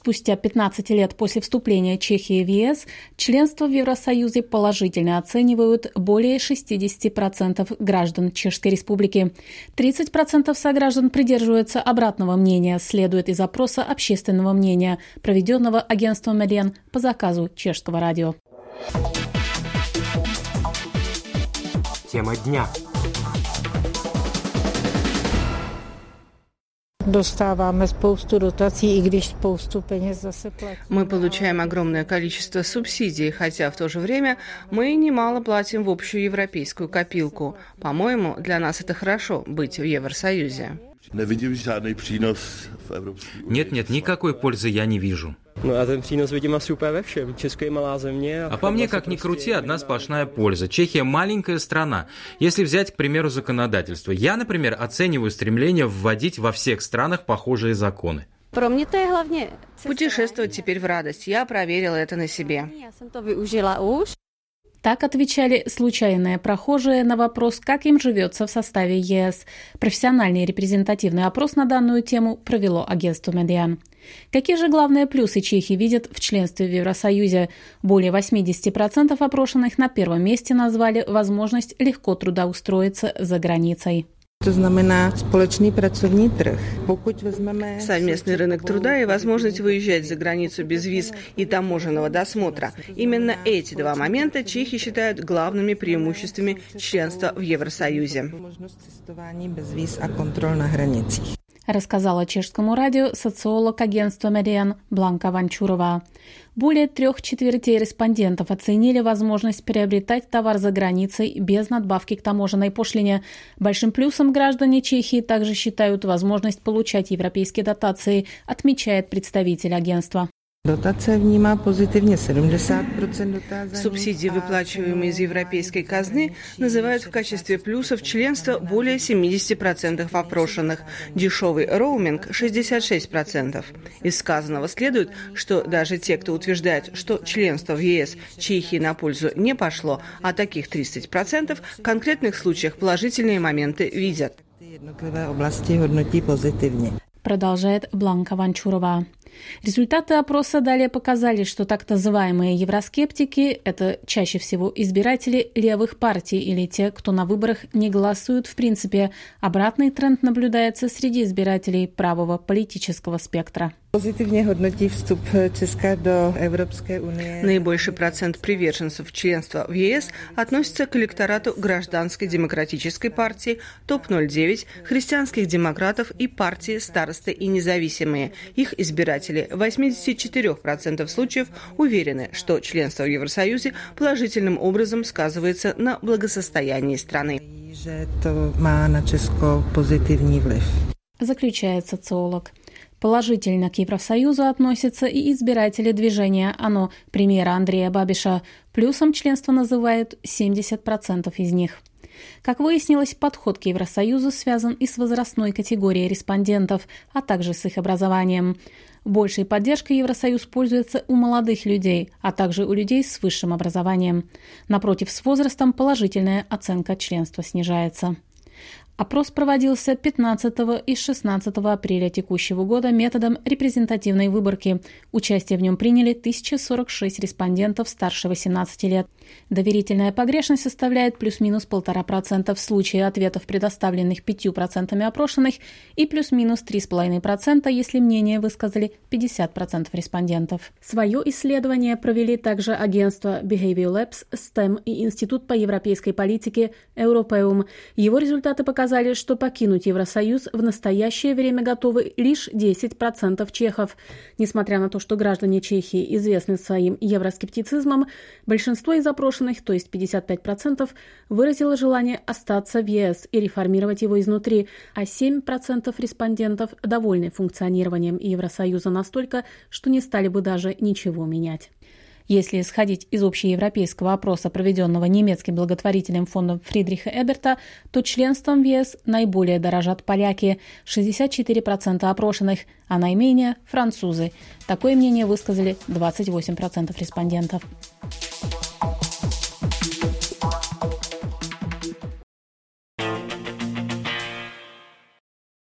Спустя 15 лет после вступления Чехии в ЕС членство в Евросоюзе положительно оценивают более 60% граждан Чешской Республики. 30% сограждан придерживаются обратного мнения, следует из опроса общественного мнения, проведенного агентством Median по заказу Чешского радио. Тема дня. Мы получаем огромное количество субсидий, хотя в то же время мы немало платим в общую европейскую копилку. По-моему, для нас это хорошо быть в Евросоюзе. Нет, никакой пользы я не вижу. А по мне, как ни крути, одна сплошная польза. Чехия маленькая страна. Если взять, к примеру, законодательство. Я, например, оцениваю стремление вводить во всех странах похожие законы. Путешествовать теперь в радость. Я проверила это на себе. Так отвечали случайные прохожие на вопрос, как им живется в составе ЕС. Профессиональный репрезентативный опрос на данную тему провело агентство Median. Какие же главные плюсы Чехии видят в членстве в Евросоюзе? Более 80% опрошенных на первом месте назвали возможность легко трудоустроиться за границей. Совместный рынок труда и возможность выезжать за границу без виз и таможенного досмотра. Именно эти два момента чехи считают главными преимуществами членства в Евросоюзе. Рассказала чешскому радио социолог агентства Median Бланка Ванчурова. Более 3/4 респондентов оценили возможность приобретать товар за границей без надбавки к таможенной пошлине. Большим плюсом граждане Чехии также считают возможность получать европейские дотации, отмечает представитель агентства. Субсидии, выплачиваемые из европейской казны, называют в качестве плюсов членства более 70% опрошенных. Дешевый роуминг – 66%. Из сказанного следует, что даже те, кто утверждает, что членство в ЕС Чехии на пользу не пошло, а таких 30%, в конкретных случаях положительные моменты видят. Продолжает Бланка Ванчурова. Результаты опроса далее показали, что так называемые евроскептики – это чаще всего избиратели левых партий или те, кто на выборах не голосуют в принципе. Обратный тренд наблюдается среди избирателей правого политического спектра. Наибольший процент приверженцев членства в ЕС относится к электорату Гражданской демократической партии, ТОП-09, христианских демократов и партии «Старосты и независимые». Их избиратели в 84% случаев уверены, что членство в Евросоюзе положительным образом сказывается на благосостоянии страны. Заключает социолог. Положительно к Евросоюзу относятся и избиратели движения «Оно» премьера Андрея Бабиша. Плюсом членства называют 70% из них. Как выяснилось, подход к Евросоюзу связан и с возрастной категорией респондентов, а также с их образованием. Большей поддержкой Евросоюз пользуется у молодых людей, а также у людей с высшим образованием. Напротив, с возрастом положительная оценка членства снижается. Опрос проводился 15 и 16 апреля текущего года методом репрезентативной выборки. Участие в нем приняли 1046 респондентов старше 18 лет. Доверительная погрешность составляет плюс-минус 1,5% в случае ответов, предоставленных 5% опрошенных, и плюс-минус 3,5%, если мнение высказали 50% респондентов. Свое исследование провели также агентство Behavior Labs, STEM и Институт по европейской политике Europeum. Его результаты показали, что покинуть Евросоюз в настоящее время готовы лишь 10% чехов. Несмотря на то, что граждане Чехии известны своим евроскептицизмом, большинство из опрошенных, то есть 55%, выразило желание остаться в ЕС и реформировать его изнутри, а 7% респондентов довольны функционированием Евросоюза настолько, что не стали бы даже ничего менять. Если исходить из общеевропейского опроса, проведенного немецким благотворительным фондом Фридриха Эберта, то членством в ЕС наиболее дорожат поляки – 64% опрошенных, а наименее – французы. Такое мнение высказали 28% респондентов.